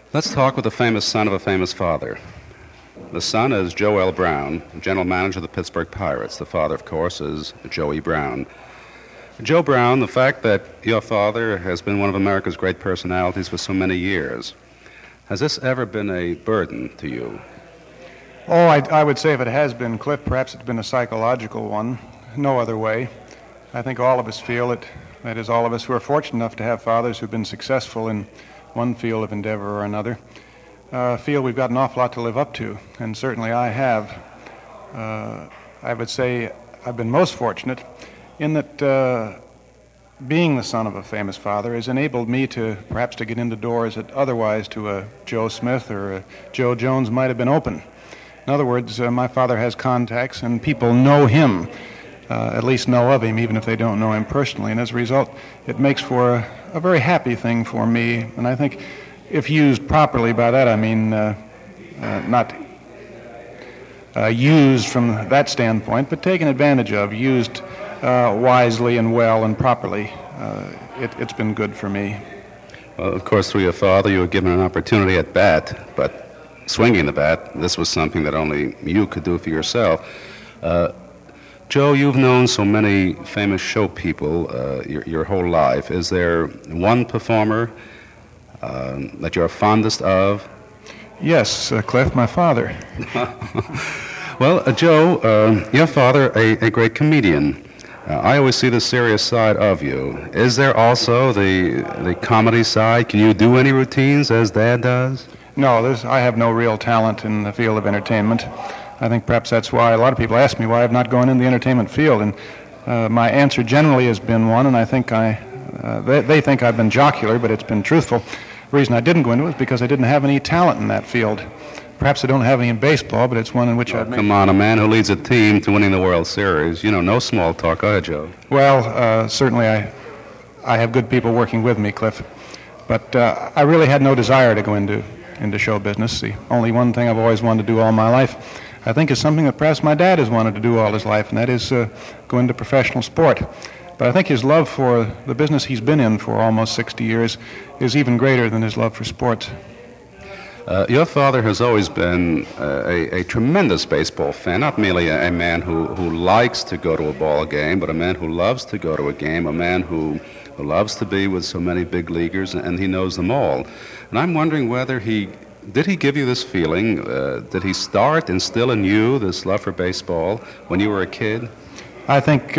Let's talk with the famous son of a famous father. The son is Joe L. Brown, general manager of the Pittsburgh Pirates. The father, of course, is Joey Brown. Joe Brown, the fact that your father has been one of America's great personalities for so many years, has this ever been a burden to you? Oh, I would say if it has been, Cliff, perhaps it's been a psychological one. No other way. I think all of us feel it. That is, all of us who are fortunate enough to have fathers who've been successful in one field of endeavor or another, feel we've got an awful lot to live up to, and certainly I have. I would say I've been most fortunate in that being the son of a famous father has enabled me to perhaps to get into doors that otherwise to a Joe Smith or a Joe Jones might have been open. In other words, my father has contacts and people know him, at least know of him, even if they don't know him personally, and as a result it makes for a very happy thing for me, and I think if used properly, by that I mean not used from that standpoint, but taken advantage of, used wisely and well and properly. It's been good for me. Well, of course, through your father, you were given an opportunity at bat, but swinging the bat, this was something that only you could do for yourself. Joe, you've known so many famous show people your whole life. Is there one performer that you're fondest of? Yes, Cliff, my father. Well, Joe, your father, a great comedian. I always see the serious side of you. Is there also the comedy side? Can you do any routines as Dad does? No, I have no real talent in the field of entertainment. I think perhaps that's why a lot of people ask me why I've not gone in the entertainment field, and my answer generally has been one, and I think they think I've been jocular, but it's been truthful. The reason I didn't go into it was because I didn't have any talent in that field. Perhaps I don't have any in baseball, but it's one in which I've made... Come on, a man who leads a team to winning the World Series. You know, no small talk. Go ahead, Joe. Well, certainly I have good people working with me, Cliff, but I really had no desire to go into show business. The only one thing I've always wanted to do all my life, I think, is something that perhaps my dad has wanted to do all his life, and that is go into professional sport. But I think his love for the business he's been in for almost 60 years is even greater than his love for sports. Your father has always been a tremendous baseball fan, not merely a man who likes to go to a ball game, but a man who loves to go to a game, a man who loves to be with so many big leaguers, and he knows them all. And I'm wondering whether did he give you this feeling? Did he instill in you this love for baseball when you were a kid? I think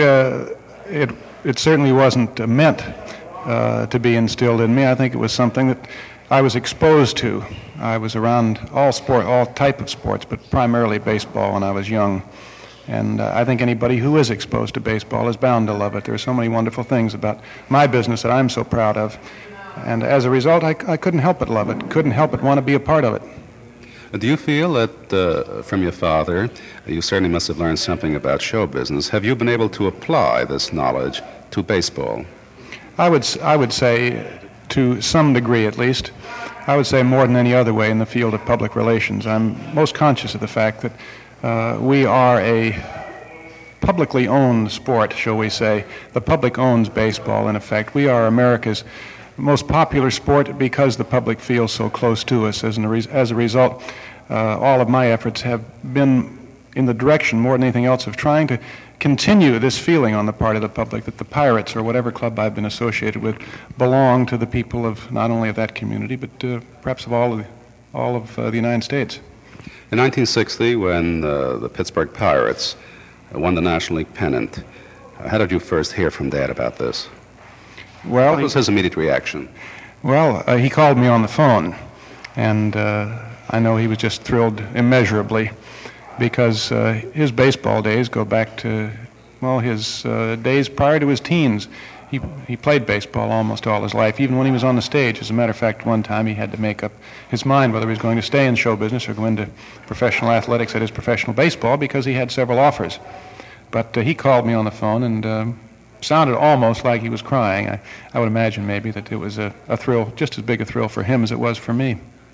it certainly wasn't meant to be instilled in me. I think it was something that I was exposed to. I was around all type of sports, but primarily baseball when I was young. And I think anybody who is exposed to baseball is bound to love it. There are so many wonderful things about my business that I'm so proud of. And as a result, I couldn't help but love it, couldn't help but want to be a part of it. Do you feel that from your father, you certainly must have learned something about show business? Have you been able to apply this knowledge to baseball? I would say, to some degree at least, I would say more than any other way in the field of public relations. I'm most conscious of the fact that we are a publicly owned sport, shall we say. The public owns baseball, in effect. We are America's most popular sport because the public feels so close to us. As a result, all of my efforts have been in the direction, more than anything else, of trying to continue this feeling on the part of the public that the Pirates, or whatever club I've been associated with, belong to the people of not only of that community, but perhaps of all of the United States. In 1960, when the Pittsburgh Pirates won the National League pennant, how did you first hear from Dad about this? Well, what was his immediate reaction? Well, he called me on the phone, and I know he was just thrilled immeasurably, because his baseball days go back to, well, his days prior to his teens. He played baseball almost all his life, even when he was on the stage. As a matter of fact, one time he had to make up his mind whether he was going to stay in show business or go into professional athletics, that is, professional baseball, because he had several offers. But he called me on the phone and sounded almost like he was crying. I would imagine maybe that it was a thrill, just as big a thrill for him as it was for me.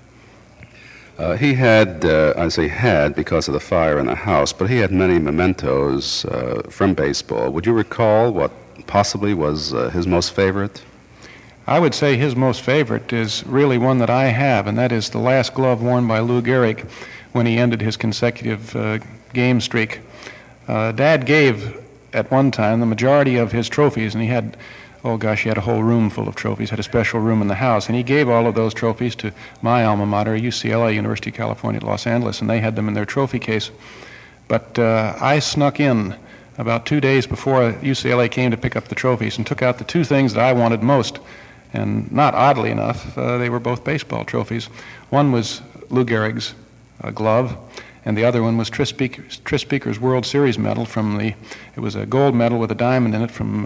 He had, I say had because of the fire in the house, but he had many mementos from baseball. Would you recall what possibly was his most favorite? I would say his most favorite is really one that I have, and that is the last glove worn by Lou Gehrig when he ended his consecutive game streak. Dad gave, at one time, the majority of his trophies, and he had a whole room full of trophies, had a special room in the house, and he gave all of those trophies to my alma mater, UCLA, University of California at Los Angeles, and they had them in their trophy case. But I snuck in about 2 days before UCLA came to pick up the trophies and took out the two things that I wanted most. And not oddly enough, they were both baseball trophies. One was Lou Gehrig's glove, and the other one was Tris Speaker's World Series medal it was a gold medal with a diamond in it from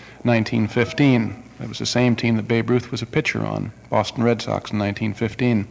1915. It was the same team that Babe Ruth was a pitcher on, Boston Red Sox in 1915.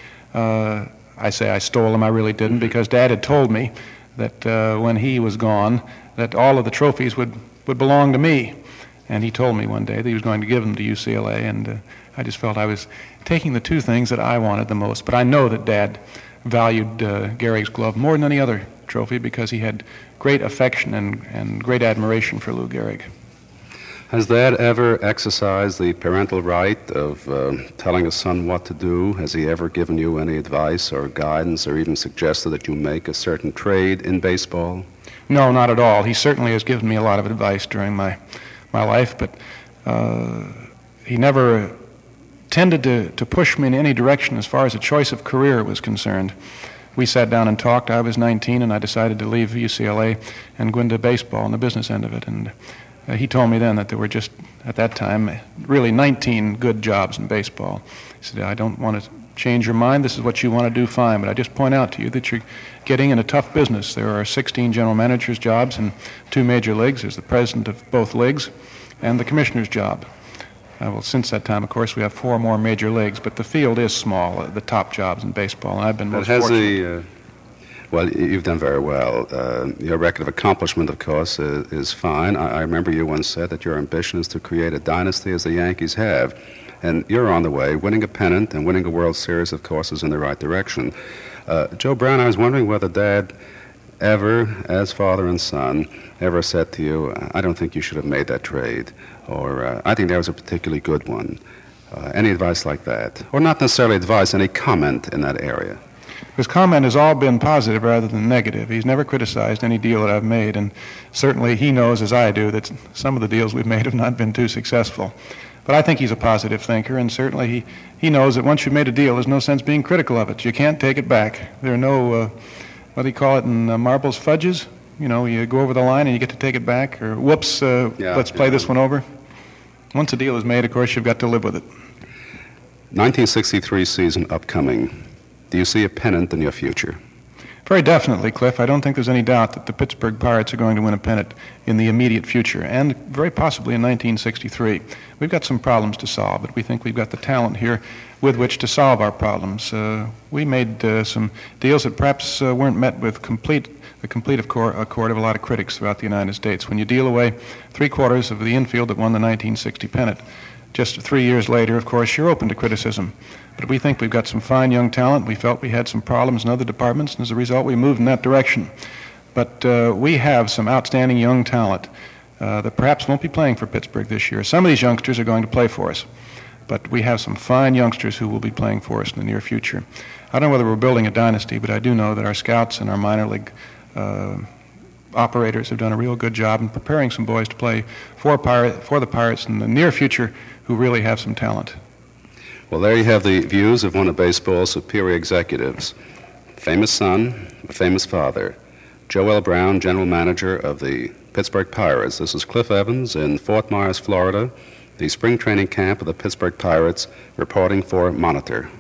I say I stole them, I really didn't, because Dad had told me that when he was gone, that all of the trophies would belong to me. And he told me one day that he was going to give them to UCLA, and I just felt I was taking the two things that I wanted the most. But I know that Dad valued Gehrig's glove more than any other trophy because he had great affection and great admiration for Lou Gehrig. Has Dad ever exercised the parental right of telling his son what to do? Has he ever given you any advice or guidance or even suggested that you make a certain trade in baseball? No, not at all. He certainly has given me a lot of advice during my life, but he never tended to push me in any direction as far as a choice of career was concerned. We sat down and talked. I was 19, and I decided to leave UCLA and go into baseball and the business end of it. And he told me then that there were just, at that time, really 19 good jobs in baseball. He said, I don't want to change your mind. This is what you want to do, fine. But I just point out to you that you're getting in a tough business. There are 16 general managers' jobs in 2 major leagues. There's the president of both leagues and the commissioner's job. Well, since that time, of course, we have 4 more major leagues, but the field is small, the top jobs in baseball, and I've been most fortunate. Well, you've done very well. Your record of accomplishment, of course, is fine. I remember you once said that your ambition is to create a dynasty as the Yankees have. And you're on the way. Winning a pennant and winning a World Series, of course, is in the right direction. Joe Brown, I was wondering whether Dad ever, as father and son, ever said to you, I don't think you should have made that trade, or I think that was a particularly good one. Any advice like that? Or not necessarily advice, any comment in that area? His comment has all been positive rather than negative. He's never criticized any deal that I've made, and certainly he knows, as I do, that some of the deals we've made have not been too successful. But I think he's a positive thinker, and certainly he knows that once you've made a deal, there's no sense being critical of it. You can't take it back. There are no, what do you call it in marbles, fudges? You know, you go over the line and you get to take it back, or whoops, let's play this one over. Once a deal is made, of course, you've got to live with it. 1963 season upcoming. Do you see a pennant in your future? Very definitely, Cliff. I don't think there's any doubt that the Pittsburgh Pirates are going to win a pennant in the immediate future, and very possibly in 1963. We've got some problems to solve, but we think we've got the talent here with which to solve our problems. We made some deals that perhaps weren't met with the complete accord of a lot of critics throughout the United States. When you deal away 3/4 of the infield that won the 1960 pennant, just 3 years later, of course, you're open to criticism. But we think we've got some fine young talent. We felt we had some problems in other departments, and as a result, we moved in that direction. But we have some outstanding young talent that perhaps won't be playing for Pittsburgh this year. Some of these youngsters are going to play for us, but we have some fine youngsters who will be playing for us in the near future. I don't know whether we're building a dynasty, but I do know that our scouts and our minor league operators have done a real good job in preparing some boys to play for the Pirates in the near future who really have some talent. Well, there you have the views of one of baseball's superior executives. Famous son, a famous father. Joe L. Brown, general manager of the Pittsburgh Pirates. This is Cliff Evans in Fort Myers, Florida, the spring training camp of the Pittsburgh Pirates, reporting for Monitor.